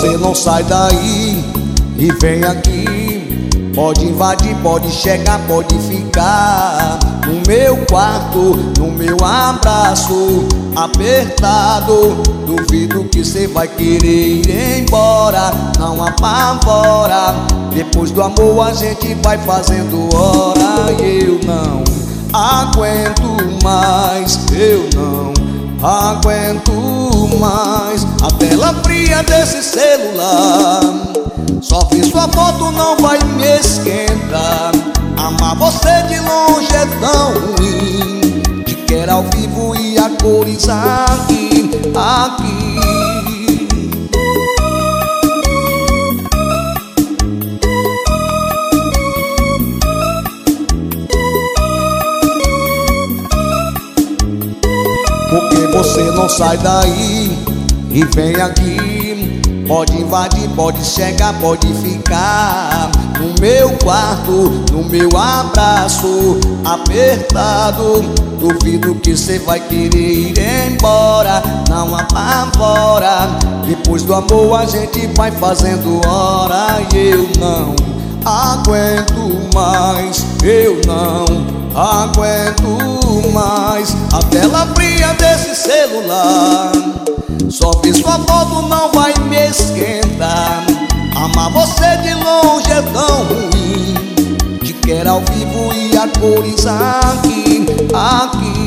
você não sai daí e vem aqui. Pode invadir, pode chegar, pode ficar no meu quarto, no meu abraço apertado. Duvido que cê vai querer ir embora, não apavora. Depois do amor a gente vai fazendo hora. E eu não aguento mais, eu não aguento mais a tela fria desse celular. Só vi sua foto, não vai me esquentar. Amar você de longe é tão ruim. Te quero ao vivo e a cores aqui, aqui. Porque você não sai daí e vem aqui. Pode invadir, pode chegar, pode ficar no meu quarto, no meu abraço apertado. Duvido que cê vai querer ir embora, não apavora. Depois do amor a gente vai fazendo hora. E eu não aguento mais, eu não aguento mais a tela fria desse celular. Só vi sua foto, não vai me esquentar. Amar você de longe é tão ruim. Te quero ao vivo e a cores aqui, aqui.